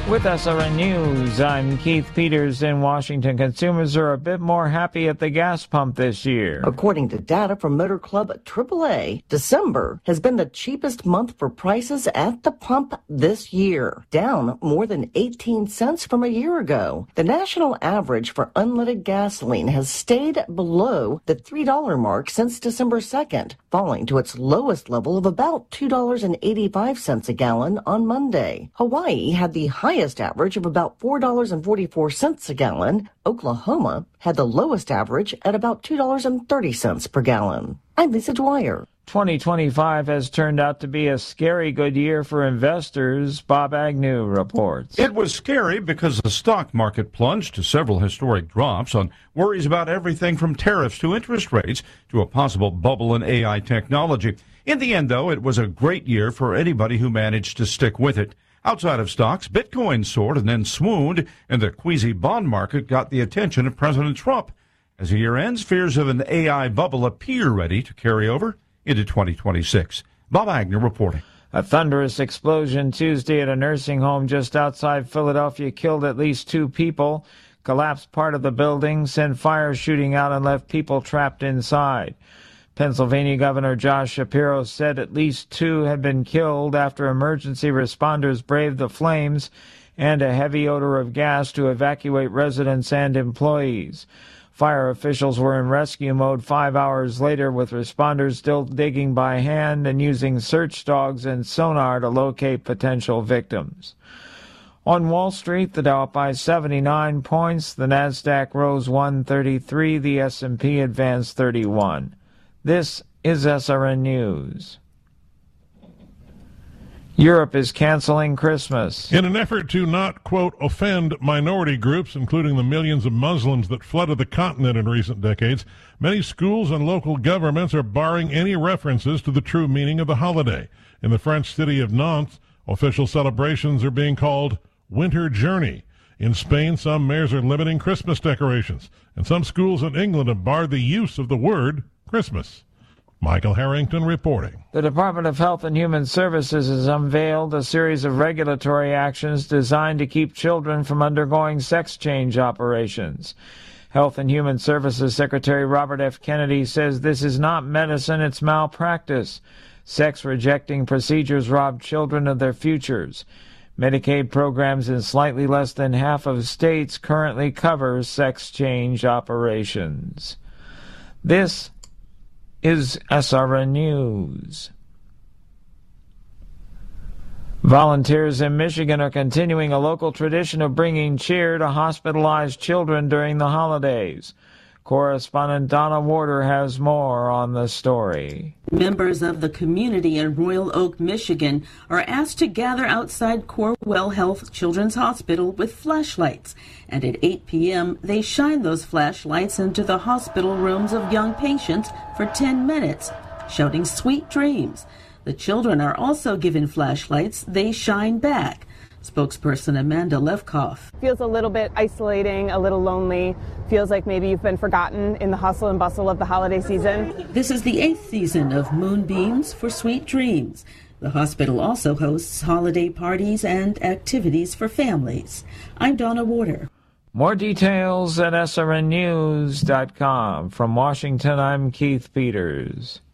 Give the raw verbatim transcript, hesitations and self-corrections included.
With S R N News, I'm Keith Peters in Washington. Consumers are a bit more happy at the gas pump this year. According to data from Motor Club triple A, December has been the cheapest month for prices at the pump this year, down more than eighteen cents from a year ago. The national average for unleaded gasoline has stayed below the three dollar mark since December second, falling to its lowest level of about two dollars and eighty-five cents a gallon on Monday. Hawaii had the highest average of about four dollars and forty-four cents a gallon. Oklahoma had the lowest average at about two dollars and thirty cents per gallon. I'm Lisa Dwyer. twenty twenty-five has turned out to be a scary good year for investors, Bob Agnew reports. It was scary because the stock market plunged to several historic drops on worries about everything from tariffs to interest rates to a possible bubble in A I technology. In the end, though, it was a great year for anybody who managed to stick with it. Outside of stocks, Bitcoin soared and then swooned, and the queasy bond market got the attention of President Trump. As the year ends, fears of an A I bubble appear ready to carry over into twenty twenty-six. Bob Agnew reporting. A thunderous explosion Tuesday at a nursing home just outside Philadelphia killed at least two people, collapsed part of the building, sent fire shooting out, and left people trapped inside. Pennsylvania Governor Josh Shapiro said at least two had been killed after emergency responders braved the flames and a heavy odor of gas to evacuate residents and employees. Fire officials were in rescue mode five hours later, with responders still digging by hand and using search dogs and sonar to locate potential victims. On Wall Street, the Dow up by seventy-nine points, the Nasdaq rose one thirty-three, the S and P advanced thirty-one. This is S R N News. Europe is canceling Christmas. In an effort to not, quote, offend minority groups, including the millions of Muslims that flooded the continent in recent decades, many schools and local governments are barring any references to the true meaning of the holiday. In the French city of Nantes, official celebrations are being called Winter Journey. In Spain, some mayors are limiting Christmas decorations, and some schools in England have barred the use of the word Christmas. Michael Harrington reporting. The Department of Health and Human Services has unveiled a series of regulatory actions designed to keep children from undergoing sex change operations. Health and Human Services Secretary Robert F. Kennedy says this is not medicine, it's malpractice. Sex-rejecting procedures rob children of their futures. Medicaid programs in slightly less than half of states currently cover sex change operations. This is S R N News. Volunteers in Michigan are continuing a local tradition of bringing cheer to hospitalized children during the holidays. Correspondent Donna Warder has more on the story. Members of the community in Royal Oak, Michigan, are asked to gather outside Corewell Health Children's Hospital with flashlights. And at eight p.m., they shine those flashlights into the hospital rooms of young patients for ten minutes, shouting sweet dreams. The children are also given flashlights they shine back. Spokesperson Amanda Levkoff. Feels a little bit isolating, a little lonely. Feels like maybe you've been forgotten in the hustle and bustle of the holiday season. This is the eighth season of Moonbeams for Sweet Dreams. The hospital also hosts holiday parties and activities for families. I'm Donna Warder. More details at S R N news dot com. From Washington, I'm Keith Peters.